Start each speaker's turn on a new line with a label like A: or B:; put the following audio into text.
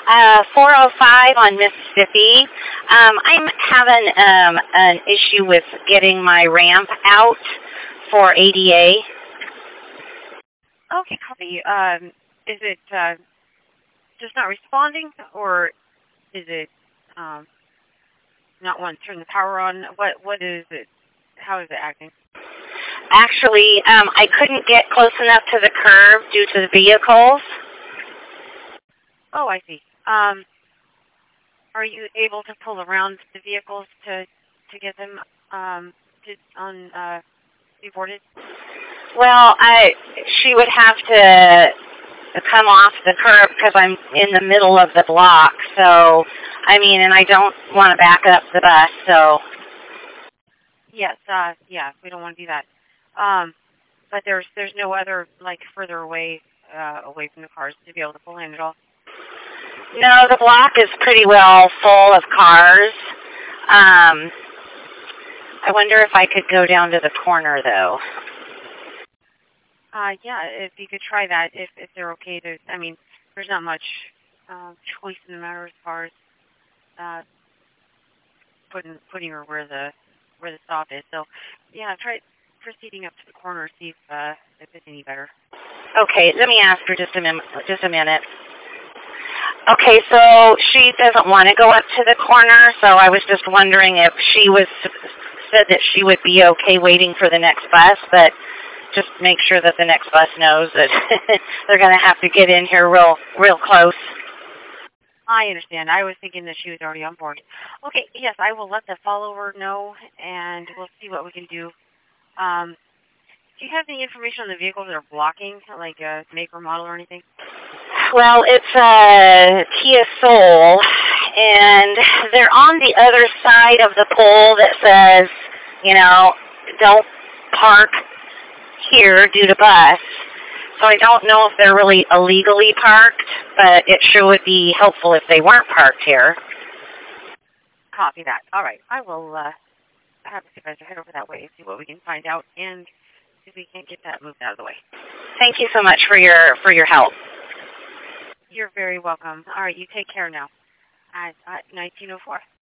A: 405 on Mississippi. I'm having an issue with getting my ramp out for ADA.
B: Okay, copy. Is it just not responding, or is it not wanting to turn the power on? What is it? How is it acting?
A: Actually, I couldn't get close enough to the curb due to the vehicles.
B: Oh, I see. Are you able to pull around the vehicles to get them be boarded?
A: Well, she would have to come off the curb because I'm in the middle of the block. So, and I don't want to back up the bus. So.
B: Yes. Yeah, we don't want to do that. But there's no other further away from the cars to be able to pull in at all.
A: No, the block is pretty well full of cars. I wonder if I could go down to the corner, though.
B: Yeah, if you could try that, if they're okay. There's not much choice in the matter as far as putting her where the stop is. So, yeah, try proceeding up to the corner, see if it's any better.
A: Okay, let me ask her just a minute. Okay, so she doesn't want to go up to the corner, so I was just wondering if she said that she would be okay waiting for the next bus, but just make sure that the next bus knows that they're going to have to get in here real close.
B: I understand. I was thinking that she was already on board. Okay, yes, I will let the follower know, and we'll see what we can do. Do you have any information on the vehicles that are blocking, like a make or model or anything?
A: Well, it's a Kia Soul, and they're on the other side of the pole that says, don't park here due to bus. So I don't know if they're really illegally parked, but it sure would be helpful if they weren't parked here.
B: Copy that. All right. I will have the supervisor head over that way and see what we can find out, and see if we can get that moved out of the way.
A: Thank you so much for your help.
B: You're very welcome. All right, you take care now. At 1904.